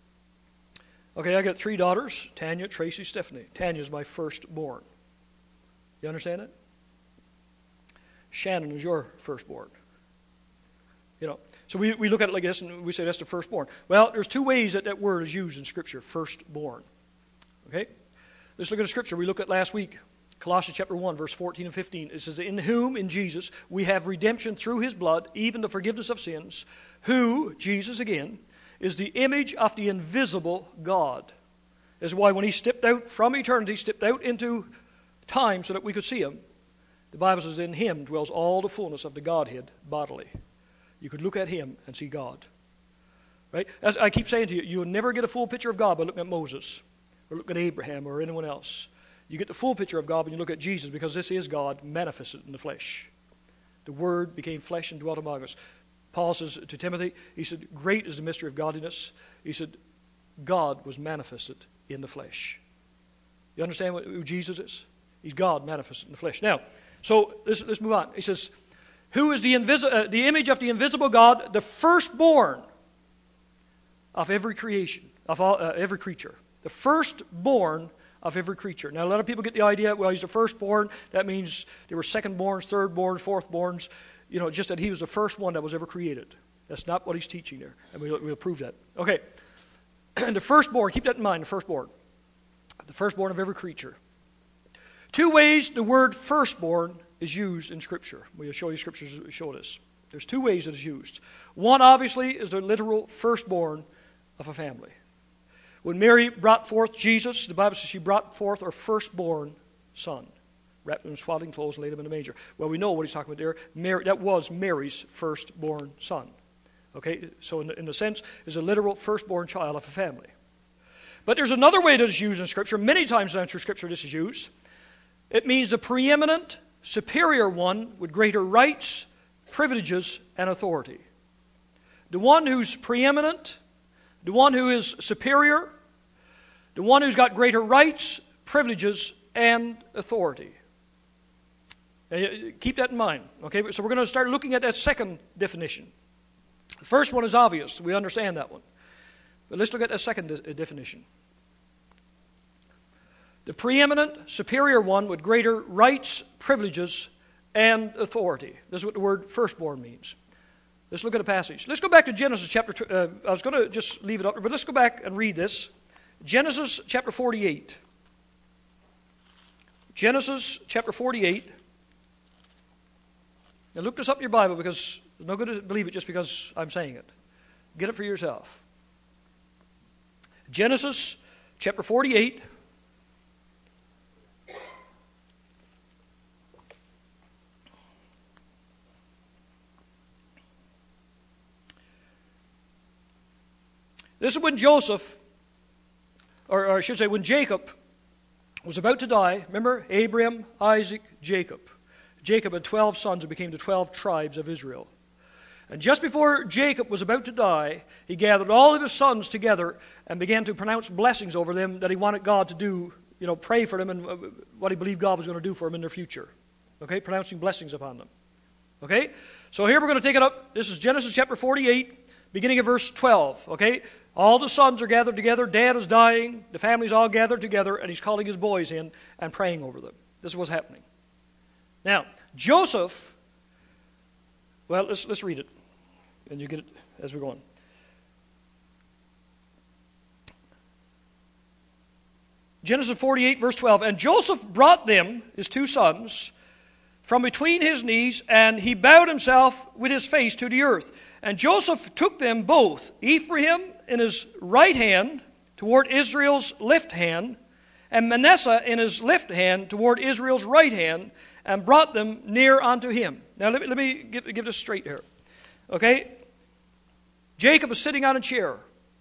Okay, I got three daughters, Tanya, Tracy, Stephanie. Tanya's my firstborn. You understand it? Shannon is your firstborn. You know, so we, we look at it like this and we say that's the firstborn. Well, there's two ways that that word is used in Scripture, firstborn. Okay? Let's look at the Scripture we looked at last week. Colossians chapter one, verse fourteen and fifteen. It says, in whom, in Jesus, we have redemption through his blood, even the forgiveness of sins, who, Jesus again, is the image of the invisible God. This is why when he stepped out from eternity, stepped out into time so that we could see him, the Bible says in him dwells all the fullness of the Godhead bodily. You could look at him and see God. Right? As I keep saying to you, you'll never get a full picture of God by looking at Moses or looking at Abraham or anyone else. You get the full picture of God when you look at Jesus, because this is God manifested in the flesh. The Word became flesh and dwelt among us. Paul says to Timothy, he said, great is the mystery of godliness. He said, God was manifested in the flesh. You understand what, who Jesus is? He's God manifested in the flesh. Now, so let's, let's move on. He says, who is the, invisi- uh, the image of the invisible God, the firstborn of every creation, of all, uh, every creature. The firstborn of every creature. Now, a lot of people get the idea, well, he's the firstborn. That means there were secondborns, thirdborns, fourthborns. You know, just that he was the first one that was ever created. That's not what he's teaching there. And we'll, we'll prove that. Okay. The firstborn, keep that in mind, the firstborn. The firstborn of every creature. Two ways the word firstborn is used in Scripture. We'll show you Scriptures that show this. There's two ways it is used. One, obviously, is the literal firstborn of a family. When Mary brought forth Jesus, the Bible says she brought forth her firstborn son, wrapped him in swaddling clothes and laid him in a manger. Well, we know what he's talking about there. Mary, that was Mary's firstborn son. Okay, so in the, in the sense, is a literal firstborn child of a family. But there's another way that it's used in Scripture. Many times down through Scripture this is used. It means the preeminent, superior one with greater rights, privileges, and authority. The one who's preeminent, the one who is superior, the one who's got greater rights, privileges, and authority. Now, keep that in mind. Okay, so we're going to start looking at that second definition. The first one is obvious. We understand that one. But let's look at a second de- definition. The preeminent, superior one with greater rights, privileges, and authority. This is what the word firstborn means. Let's look at a passage. Let's go back to Genesis chapter, uh, I was going to just leave it up, but let's go back and read this. Genesis chapter forty-eight. Genesis chapter forty-eight. Now look this up in your Bible, because it's no good to believe it just because I'm saying it. Get it for yourself. Genesis chapter forty-eight. This is when Joseph, or, or I should say when Jacob was about to die. Remember, Abraham, Isaac, Jacob. Jacob had twelve sons who became the twelve tribes of Israel. And just before Jacob was about to die, he gathered all of his sons together and began to pronounce blessings over them that he wanted God to do, you know, pray for them and what he believed God was going to do for them in their future. Okay, pronouncing blessings upon them. Okay, so here we're going to take it up. This is Genesis chapter forty-eight, beginning of verse twelve. Okay, all the sons are gathered together. Dad is dying. The family's all gathered together, and he's calling his boys in and praying over them. This is what's happening. Now, Joseph, well, let's, let's read it, and you get it as we're going. Genesis forty-eight, verse twelve. And Joseph brought them, his two sons, from between his knees, and he bowed himself with his face to the earth. And Joseph took them both, Ephraim in his right hand toward Israel's left hand, and Manasseh in his left hand toward Israel's right hand, and brought them near unto him. Now let me, let me give, give this straight here. Okay? Jacob is sitting on a chair.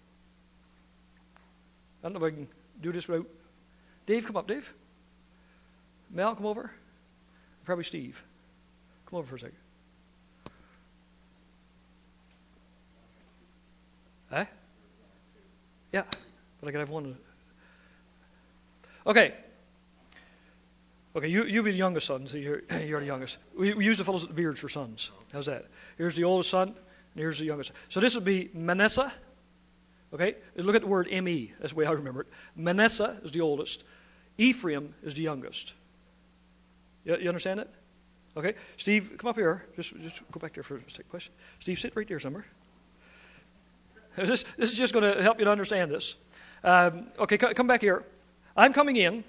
I don't know if I can do this without... Dave, come up, Dave. Mel, come over. Probably Steve. Come over for a second. Huh? Yeah, but I gotta have one. Okay. Okay, you you be the youngest son, so you're you're the youngest. We, we use the fellows with the beards for sons. How's that? Here's the oldest son, and here's the youngest. So this would be Manasseh. Okay, look at the word M E. That's the way I remember it. Manasseh is the oldest. Ephraim is the youngest. You, you understand it? Okay, Steve, come up here. Just just go back there for a second question. Steve, sit right there somewhere. This, this is just going to help you to understand this. Um, okay, c- come back here. I'm coming in.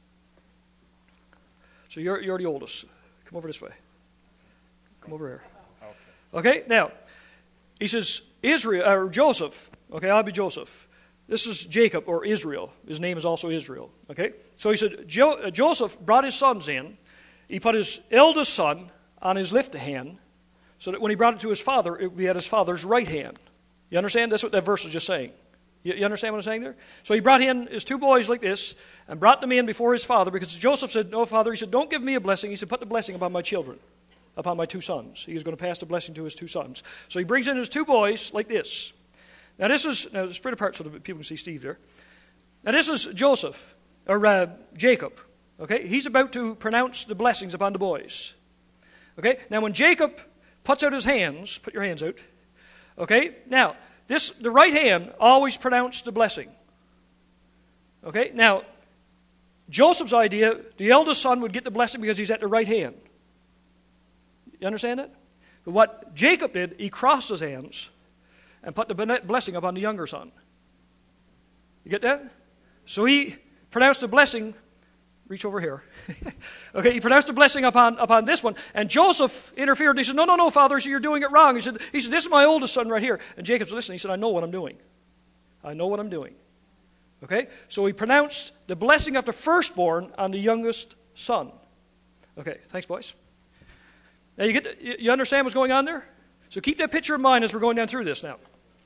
So you're you're the oldest. Come over this way. Come over here. Okay, now, he says, Israel, or Joseph. Okay, I'll be Joseph. This is Jacob, or Israel. His name is also Israel. Okay, so he said, jo- uh, Joseph brought his sons in. He put his eldest son on his left hand, so that when he brought it to his father, it would be at his father's right hand. You understand? That's what that verse is just saying. You, you understand what I'm saying there? So he brought in his two boys like this, and brought them in before his father, because Joseph said, no, father, he said, don't give me a blessing. He said, put the blessing upon my children, upon my two sons. He was going to pass the blessing to his two sons. So he brings in his two boys like this. Now this is, now spread apart so that people can see Steve there. Now this is Joseph, or uh, Jacob. Okay, he's about to pronounce the blessings upon the boys. Okay, now when Jacob puts out his hands, put your hands out. Okay, now this the right hand always pronounced the blessing. Okay, now Joseph's idea, the eldest son would get the blessing because he's at the right hand. You understand that? But what Jacob did, he crossed his hands and put the blessing upon the younger son. You get that? So he pronounced the blessing. Reach over here. Okay, he pronounced a blessing upon, upon this one. And Joseph interfered. He said, no, no, no, father, so you're doing it wrong. He said, he said, this is my oldest son right here. And Jacob said, listen, he said, I know what I'm doing. I know what I'm doing. Okay, so he pronounced the blessing of the firstborn on the youngest son. Okay, thanks, boys. Now, you, get, you understand what's going on there? So keep that picture in mind as we're going down through this now.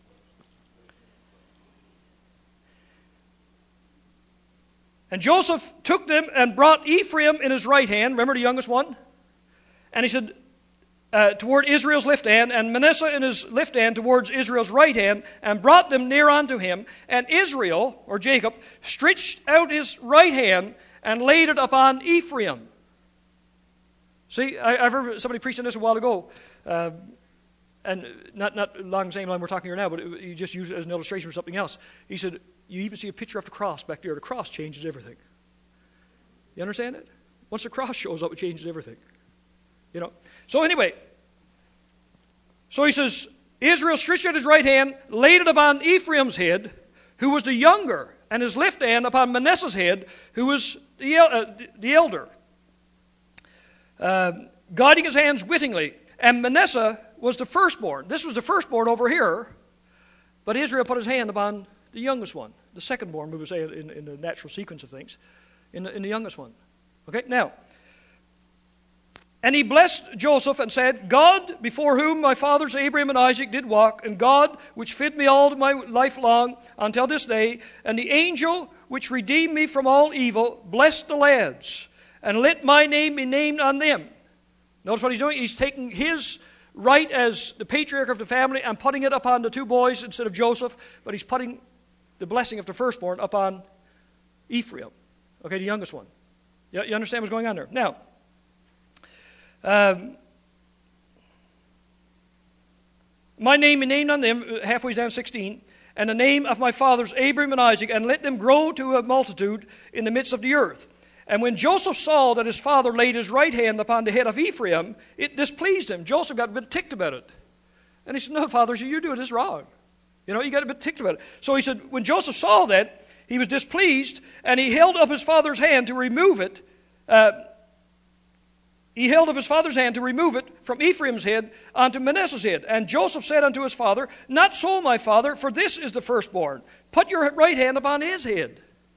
And Joseph took them and brought Ephraim in his right hand, remember the youngest one? And he said, uh, toward Israel's left hand, and Manasseh in his left hand towards Israel's right hand, and brought them near unto him. And Israel, or Jacob, stretched out his right hand and laid it upon Ephraim. See, I, I've heard somebody preaching this a while ago. Uh, and not, not along the same line we're talking here now, but it, you just use it as an illustration for something else. He said, you even see a picture of the cross back there. The cross changes everything. You understand it? Once the cross shows up, it changes everything. You know. So anyway, so he says, Israel stretched out his right hand, laid it upon Ephraim's head, who was the younger, and his left hand upon Manasseh's head, who was the, uh, the elder, uh, guiding his hands wittingly. And Manasseh was the firstborn. This was the firstborn over here, but Israel put his hand upon the youngest one, the secondborn, we would say in, in the natural sequence of things, in the, in the youngest one. Okay, now, and he blessed Joseph and said, God, before whom my fathers Abraham and Isaac did walk, and God, which fed me all my life long until this day, and the angel which redeemed me from all evil, bless the lads, and let my name be named on them. Notice what he's doing. He's taking his right as the patriarch of the family and putting it upon the two boys instead of Joseph, but he's putting the blessing of the firstborn upon Ephraim, okay, the youngest one. You, you understand what's going on there? Now, um, my name be named on them, halfway down sixteen, and the name of my fathers Abraham and Isaac, and let them grow to a multitude in the midst of the earth. And when Joseph saw that his father laid his right hand upon the head of Ephraim, it displeased him. Joseph got a bit ticked about it. And he said, no, father, so you do it is wrong. You know, he got a bit ticked about it. So he said, when Joseph saw that, he was displeased, and he held up his father's hand to remove it. Uh, he held up his father's hand to remove it from Ephraim's head onto Manasseh's head. And Joseph said unto his father, not so, my father, for this is the firstborn. Put your right hand upon his head.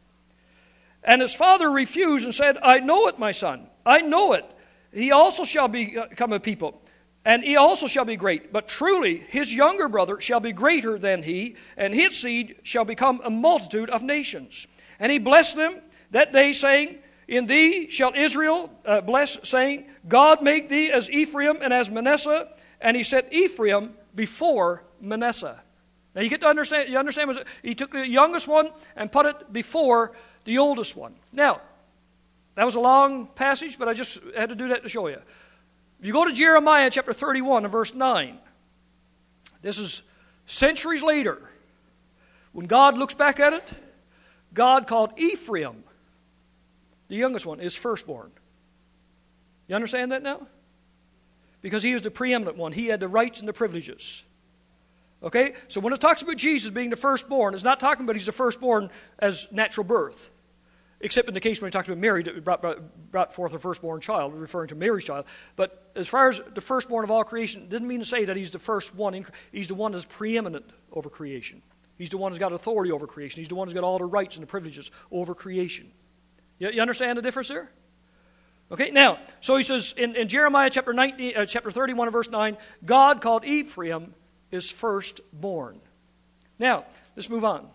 And his father refused and said, I know it, my son. I know it. He also shall become a people, and he also shall be great. But truly his younger brother shall be greater than he, and his seed shall become a multitude of nations. And he blessed them that day, saying, in thee shall Israel uh, bless, saying, God make thee as Ephraim and as Manasseh. And he set Ephraim before Manasseh. Now you get to understand, you understand, he took the youngest one and put it before the oldest one. Now, that was a long passage, but I just had to do that to show you. If you go to Jeremiah chapter thirty-one and verse nine, this is centuries later. When God looks back at it, God called Ephraim, the youngest one, his firstborn. You understand that now? Because he was the preeminent one. He had the rights and the privileges. Okay? So when it talks about Jesus being the firstborn, it's not talking about he's the firstborn as natural birth. Except in the case when he talks about Mary that brought, brought, brought forth her firstborn child, referring to Mary's child. But as far as the firstborn of all creation, it didn't mean to say that he's the first one. In, he's the one that's preeminent over creation. He's the one who's got authority over creation. He's the one who's got all the rights and the privileges over creation. You, you understand the difference there? Okay, now, so he says in, in Jeremiah chapter nineteen, uh, chapter thirty-one and verse nine, God called Ephraim his firstborn. Now, let's move on.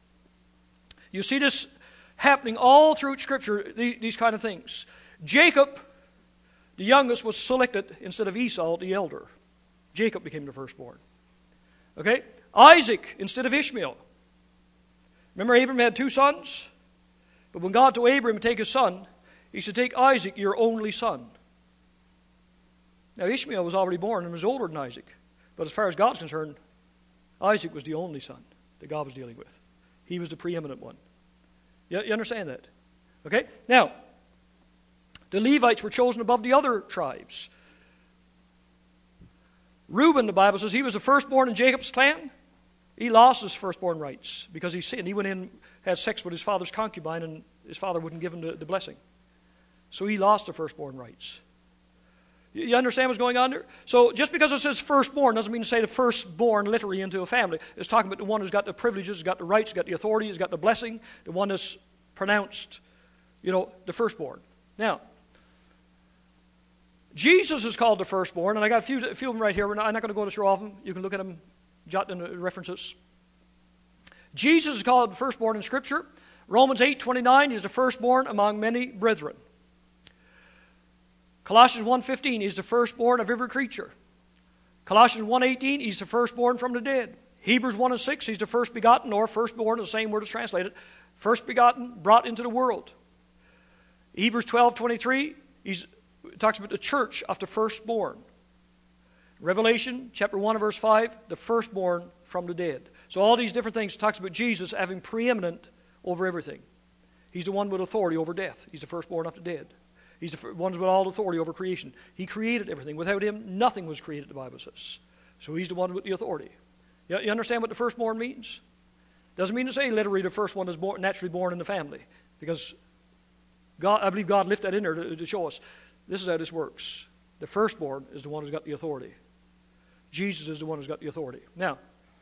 You see this happening all through Scripture, these kind of things. Jacob, the youngest, was selected instead of Esau, the elder. Jacob became the firstborn. Okay? Isaac instead of Ishmael. Remember Abraham had two sons? But when God told Abraham to take his son, he said, take Isaac, your only son. Now Ishmael was already born and was older than Isaac. But as far as God's concerned, Isaac was the only son that God was dealing with. He was the preeminent one. You, you understand that? Okay? Now, the Levites were chosen above the other tribes. Reuben, the Bible says, he was the firstborn in Jacob's clan. He lost his firstborn rights because he sinned. He went in, had sex with his father's concubine, and his father wouldn't give him the, the blessing. So he lost the firstborn rights. You, you understand what's going on there? So just because it says firstborn doesn't mean to say the firstborn literally into a family. It's talking about the one who's got the privileges, has got the rights, has got the authority, has got the blessing, the one that's pronounced, you know, the firstborn. Now, Jesus is called the firstborn, and I got a few, a few of them right here. We're not, I'm not going to go through all of them. You can look at them, jot down the references. Jesus is called the firstborn in Scripture. Romans eight twenty-nine, he's the firstborn among many brethren. Colossians one fifteen, he's the firstborn of every creature. Colossians one eighteen, he's the firstborn from the dead. Hebrews one and six, he's the first begotten, or firstborn, the same word is translated. First begotten, brought into the world. Hebrews twelve twenty-three, he's, it talks about the church of the firstborn. Revelation chapter one and verse five, the firstborn from the dead. So all these different things talks about Jesus having preeminent over everything. He's the one with authority over death. He's the firstborn of the dead. He's the one with all authority over creation. He created everything. Without him, nothing was created, the Bible says. So he's the one with the authority. You, you understand what the firstborn means? Doesn't mean to say literally the first one is born, naturally born in the family. Because God, I believe God left that in there to, to show us. This is how this works. The firstborn is the one who's got the authority. Jesus is the one who's got the authority. Now,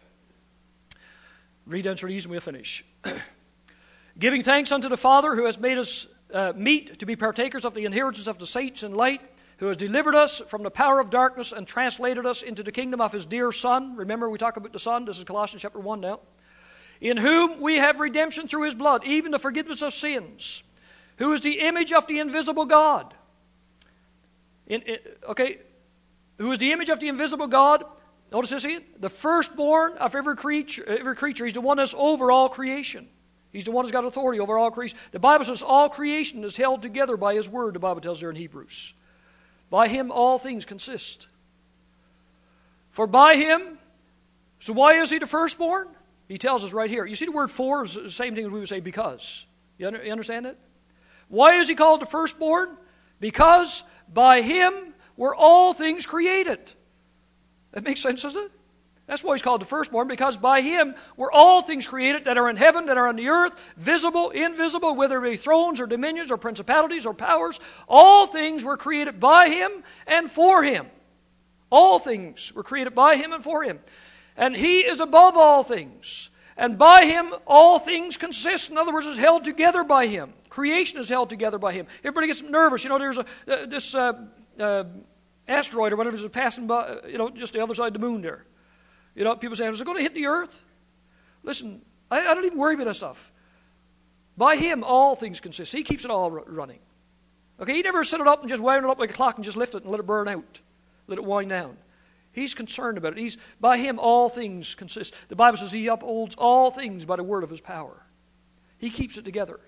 read down through these and we'll finish. Giving thanks unto the Father who has made us uh, meet to be partakers of the inheritance of the saints in light, who has delivered us from the power of darkness and translated us into the kingdom of his dear Son. Remember, we talk about the Son. This is Colossians chapter one now. In whom we have redemption through his blood, even the forgiveness of sins, who is the image of the invisible God. In, in, okay, who is the image of the invisible God? Notice this here. The firstborn of every creature, every creature. He's the one that's over all creation. He's the one who's got authority over all creation. The Bible says all creation is held together by his word, the Bible tells there in Hebrews. By him all things consist. For by him, so why is he the firstborn? He tells us right here. You see the word for is the same thing as we would say because. You, under, you understand it? Why is he called the firstborn? Because by him were all things created. That makes sense, doesn't it? That's why he's called the firstborn, because by him were all things created that are in heaven, that are on the earth, visible, invisible, whether it be thrones or dominions or principalities or powers. All things were created by him and for him. All things were created by him and for him. And he is above all things. And by him all things consist. In other words, is held together by him. Creation is held together by him. Everybody gets nervous. You know, there's a uh, this uh, uh, asteroid or whatever is passing by, you know, just the other side of the moon there. You know, people say, is it going to hit the earth? Listen, I, I don't even worry about that stuff. By him, all things consist. He keeps it all r- running. Okay, he never set it up and just wound it up like a clock and just lift it and let it burn out. Let it wind down. He's concerned about it. He's, by him, all things consist. The Bible says he upholds all things by the word of his power. He keeps it together.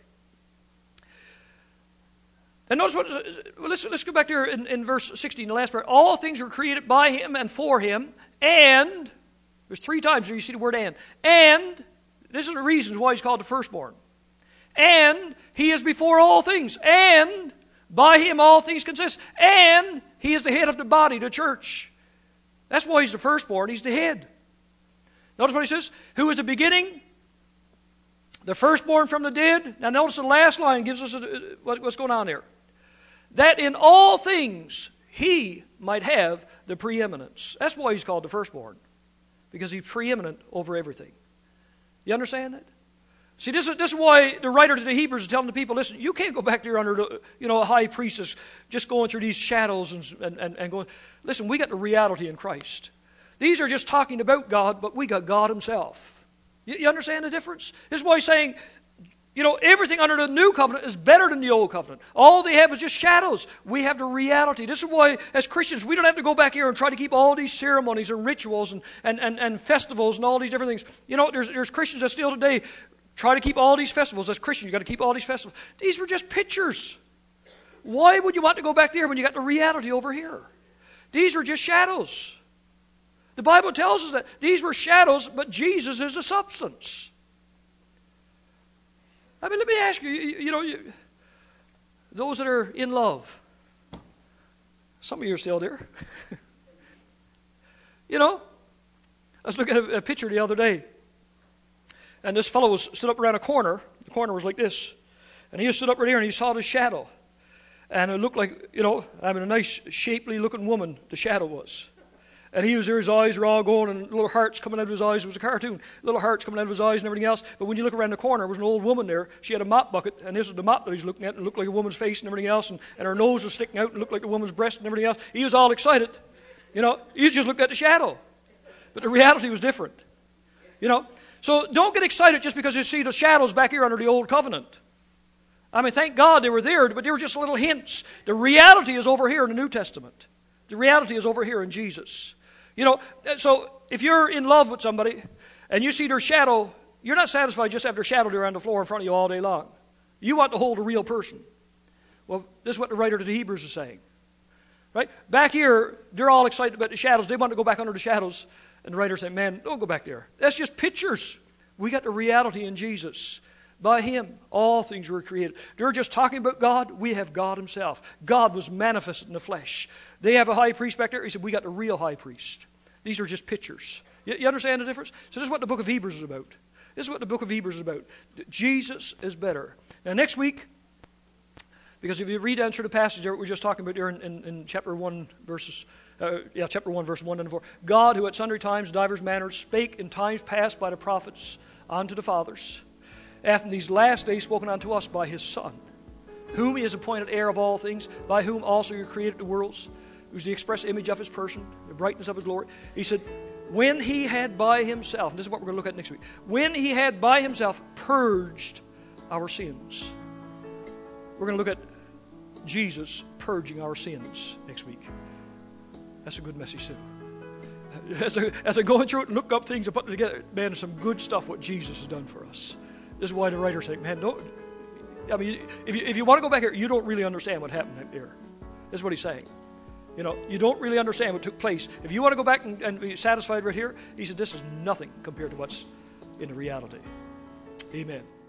And notice what, well, let's, let's go back there in, in verse sixteen, the last part. All things were created by him and for him, and... There's three times where you see the word and. And, this is the reasons why he's called the firstborn. And, he is before all things. And, by him all things consist. And, he is the head of the body, the church. That's why he's the firstborn. He's the head. Notice what he says. Who is the beginning? The firstborn from the dead. Now notice the last line gives us a, what's going on there. That in all things, he might have the preeminence. That's why he's called the firstborn. Because he's preeminent over everything. You understand that? See, this is, this is why the writer to the Hebrews is telling the people, listen, you can't go back there under the, you know, a high priestess just going through these shadows and, and, and going. Listen, we got the reality in Christ. These are just talking about God, but we got God himself. You, you understand the difference? This is why he's saying, you know, everything under the new covenant is better than the old covenant. All they have is just shadows. We have the reality. This is why, as Christians, we don't have to go back here and try to keep all these ceremonies and rituals and, and, and, and festivals and all these different things. You know, there's, there's Christians that still today try to keep all these festivals. As Christians, you've got to keep all these festivals. These were just pictures. Why would you want to go back there when you got the reality over here? These were just shadows. The Bible tells us that these were shadows, but Jesus is the substance. I mean, let me ask you, you, you know, you, those that are in love, some of you are still there. You know, I was looking at a, a picture the other day, and this fellow was stood up around a corner. The corner was like this, and he was stood up right here, and he saw the shadow. And it looked like, you know, I mean, a nice, shapely-looking woman, the shadow was. And he was there, his eyes were all going, and little hearts coming out of his eyes. It was a cartoon. Little hearts coming out of his eyes and everything else. But when you look around the corner, there was an old woman there. She had a mop bucket, and this was the mop that he was looking at. And it looked like a woman's face and everything else. And, and her nose was sticking out and looked like a woman's breast and everything else. He was all excited. You know, he just looked at the shadow. But the reality was different. You know, so don't get excited just because you see the shadows back here under the old covenant. I mean, thank God they were there, but they were just little hints. The reality is over here in the New Testament. The reality is over here in Jesus. You know, so if you're in love with somebody and you see their shadow, you're not satisfied just to have their shadow there on the floor in front of you all day long. You want to hold a real person. Well, this is what the writer to the Hebrews is saying. Right? Back here, they're all excited about the shadows. They want to go back under the shadows. And the writer said, man, don't go back there. That's just pictures. We got the reality in Jesus. By him, all things were created. They're just talking about God. We have God himself. God was manifested in the flesh. They have a high priest back there. He said, we got the real high priest. These are just pictures. You, you understand the difference? So this is what the book of Hebrews is about. This is what the book of Hebrews is about. Jesus is better. Now next week, because if you read down through the passage that we're just talking about here in, in, in chapter one, verses, uh, yeah, chapter one, verse one and four. God, who at sundry times, divers manners, spake in times past by the prophets unto the fathers, hath in these last days spoken unto us by his Son, whom he has appointed heir of all things, by whom also he created the worlds, who's the express image of his person, the brightness of his glory. He said, when he had by himself, and this is what we're going to look at next week, when he had by himself purged our sins. We're going to look at Jesus purging our sins next week. That's a good message too. As I, as I go through it and look up things and put it together, man, there's some good stuff what Jesus has done for us. This is why the writer's saying, man, don't, I mean, if you, if you want to go back here, you don't really understand what happened here. This is what he's saying. You know, you don't really understand what took place. If you want to go back and, and be satisfied right here, he said, this is nothing compared to what's in the reality. Amen.